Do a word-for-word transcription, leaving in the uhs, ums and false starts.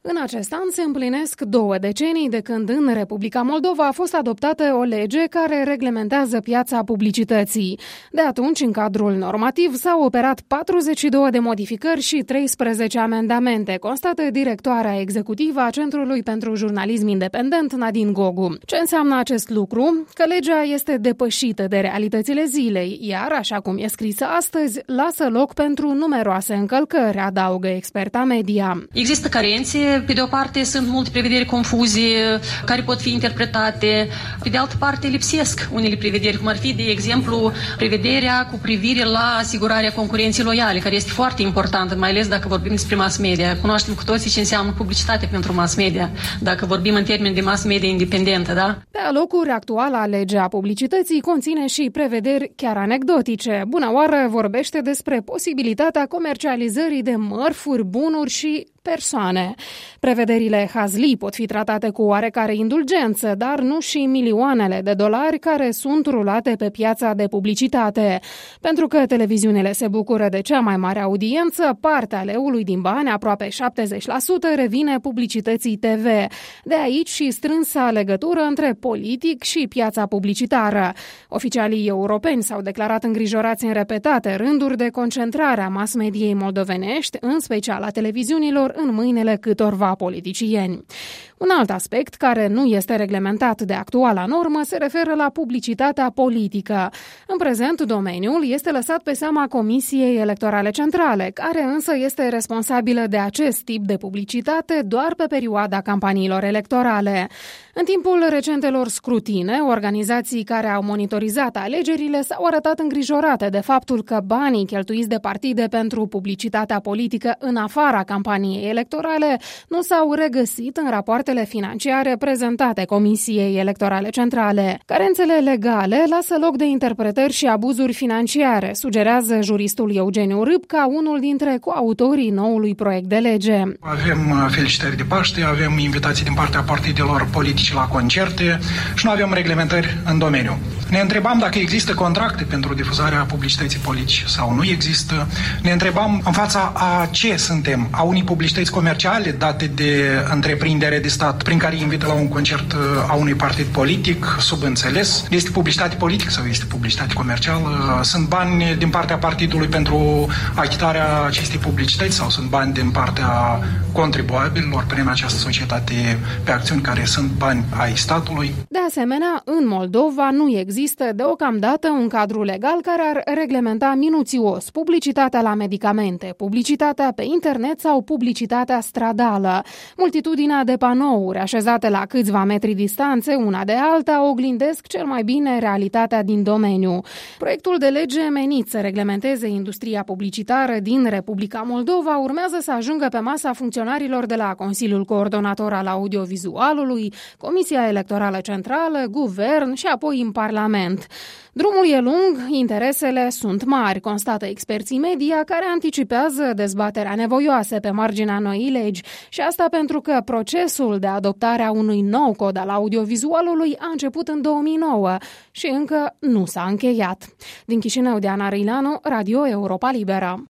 În acest an se împlinesc două decenii de când în Republica Moldova a fost adoptată o lege care reglementează piața publicității. De atunci, în cadrul normativ, s-au operat patruzeci și două de modificări și treisprezece amendamente, constată directoarea executivă a Centrului pentru Jurnalism Independent, Nadine Gogu. Ce înseamnă acest lucru? Că legea este depășită de realitățile zilei, iar, așa cum e scrisă astăzi, lasă loc pentru numeroase încălcări, adaugă experta media. Există carențe. Pe de o parte, sunt multe prevederi confuzie care pot fi interpretate. Pe de altă parte, lipsesc unele prevederi, cum ar fi, de exemplu, prevederea cu privire la asigurarea concurenței loiale, care este foarte importantă, mai ales dacă vorbim despre mass media. Cunoaștem cu toții ce înseamnă publicitate pentru mass media, dacă vorbim în termeni de mass media independentă, da? Pe alocuri, actuala lege a publicității conține și prevederi chiar anecdotice. Bună oară vorbește despre posibilitatea comercializării de mărfuri, bunuri și persoane. Prevederile hazlii pot fi tratate cu oarecare indulgență, dar nu și milioanele de dolari care sunt rulate pe piața de publicitate. Pentru că televiziunile se bucură de cea mai mare audiență, partea leului din bani, aproape șaptezeci la sută, revine publicității T V. De aici și strânsa legătură între politic și piața publicitară. Oficialii europeni s-au declarat îngrijorați în repetate rânduri de concentrarea mass-mediei moldovenești, în special a televiziunilor, în mâinile câtorva politicieni. Un alt aspect care nu este reglementat de actuala normă se referă la publicitatea politică. În prezent, domeniul este lăsat pe seama Comisiei Electorale Centrale, care însă este responsabilă de acest tip de publicitate doar pe perioada campaniilor electorale. În timpul recentelor scrutine, organizații care au monitorizat alegerile s-au arătat îngrijorate de faptul că banii cheltuiți de partide pentru publicitatea politică în afara campaniei electorale nu s-au regăsit în rapoartele financiare prezentate Comisiei Electorale Centrale. Carențele legale lasă loc de interpretări și abuzuri financiare, sugerează juristul Eugeniu Râb ca unul dintre coautorii noului proiect de lege. Avem felicitări de Paște, avem invitații din partea partidelor politice la concerte și nu avem reglementări în domeniu. Ne întrebam dacă există contracte pentru difuzarea publicității politice sau nu există. Ne întrebam în fața a ce suntem, a unei publicități comerciale date de întreprindere de stat prin care invită la un concert a unui partid politic, subînțeles. Este publicitate politică sau este publicitate comercială? Sunt bani din partea partidului pentru achitarea acestei publicități sau sunt bani din partea contribuabililor prin această societate pe acțiuni care sunt bani ai statului? De asemenea, în Moldova nu există deocamdată un cadru legal care ar reglementa minuțios publicitatea la medicamente, publicitatea pe internet sau publicitatea stradală. Multitudinea de panouri așezate la câțiva metri distanțe una de alta oglindesc cel mai bine realitatea din domeniu. Proiectul de lege menit să reglementeze industria publicitară din Republica Moldova urmează să ajungă pe masa funcționarilor de la Consiliul Coordonator al Audiovizualului, Comisia Electorală Centrală, Guvern și apoi în Parlament. Drumul e lung, interesele sunt mari, constată experții media care anticipează dezbaterea nevoioasă pe marginea noii legi și asta pentru că procesul de adoptare a unui nou cod al audiovizualului a început în două mii nouă și încă nu s-a încheiat. Din Chișinău, Diana Răileanu, Radio Europa Liberă.